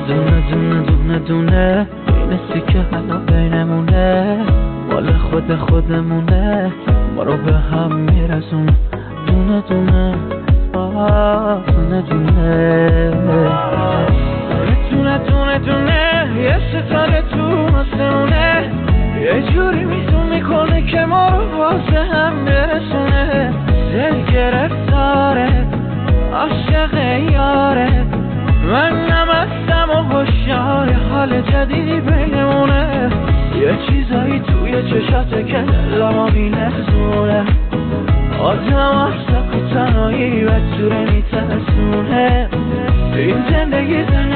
دونه دونه دونه دونه اینسی که حالا بینمونه مال خودمونه ما رو به هم میرسون دونه دونه دونه دونه دونه دونه دونه یه ستاره تو آسمونه یه جوری میزون میکنه که ما رو واسه هم برسونه دل گرفتاره عاشق یاره من نمستم و هوشیار حال جدیدی بینمونه یه چیزایی توی چشاته که دلمو میلرزونه آدم هست که تنهایی و توره میترسونه این زندگی